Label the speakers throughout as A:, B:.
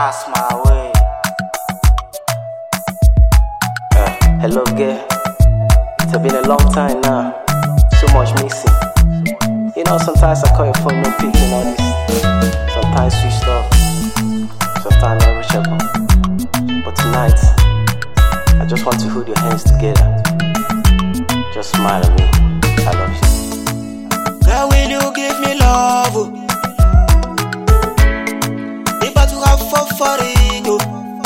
A: Pass my way. Hello girl, it's been a long time now. So much missing. You know, sometimes I call your phone, no picking all this. Sometimes switched off, sometimes not reachable. But tonight, I just want to hold your hands together. Just smile at me. I love you.
B: Girl, will you give me love? If I to have fun for it, oh.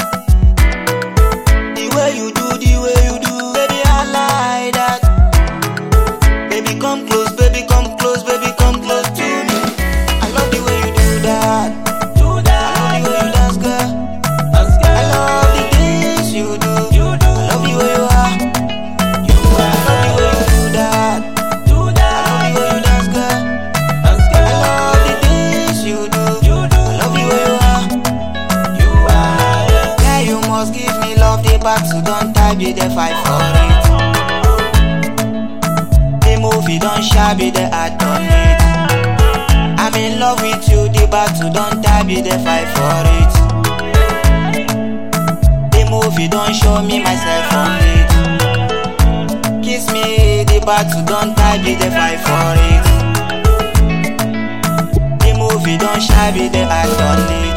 B: The way you do, baby, I like that. Baby, come close, baby, come close, baby, come close to me. I love the way you do that. I love the way you dance, girl. I love the things you do. I love the way you are. I love the way you do that. I love the way you dance, girl. I love the things you do. I love the way you are. Yeah, you must give me love, the back, so don't type it, the fight for it. The movie don't shabby, the art on it. I'm in love with you, the back, so don't type it, the fight for it. The movie don't show me myself on it. Kiss me, the back, so don't type it, the fight for it. The movie don't shabby, the art on it.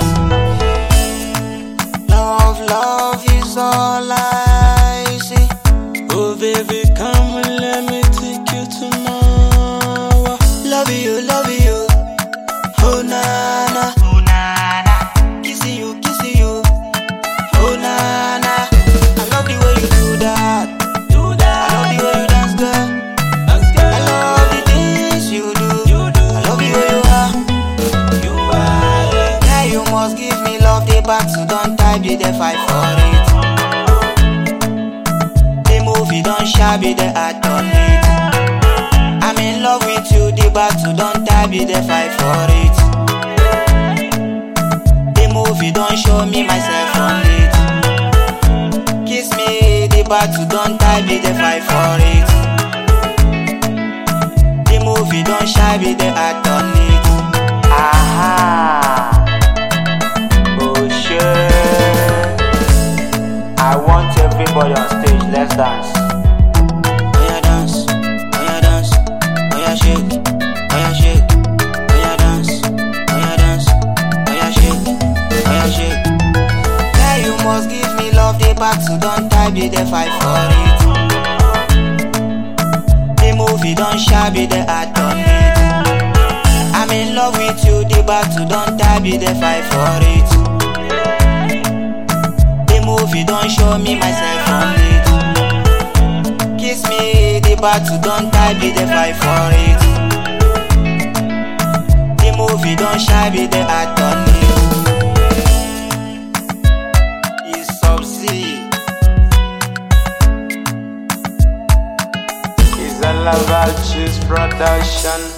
B: Love is all I see.
C: Oh baby, come and let me take you tomorrow.
B: Love you. Oh na na. Kissing you. Oh na na. I love the way you do that. I love the way you dance, girl. I love the things you do. I love the way you are. Yeah, you must give me love, the back, so don't type it, the fight for it. The movie don't shabby, the art on it. I'm in love with you, the back, so don't type it, the fight for it. The movie don't show me myself on it. Kiss me, the back, so don't type it, the fight for it. The movie don't shabby, the art on it.
A: Aha. Oh shit. I want everybody on stage, let's dance.
B: Oh yeah, dance. Oh yeah, dance. Oh yeah, shake. Oh yeah, shake. Oh yeah, dance. Oh yeah, dance. Oh yeah, shake. Oh yeah, shake. Yeah, you must give me love, the back, so don't type it, the fight for it. The movie don't shabby, the art on it. I'm in love with you, the back, so don't type it, the fight for it. The movie don't show me myself on it. Kiss me, the back, so don't type it, the fight for it. The movie don't shabby, the art on it. It's Subsea.
C: It's a Laval Cheese production.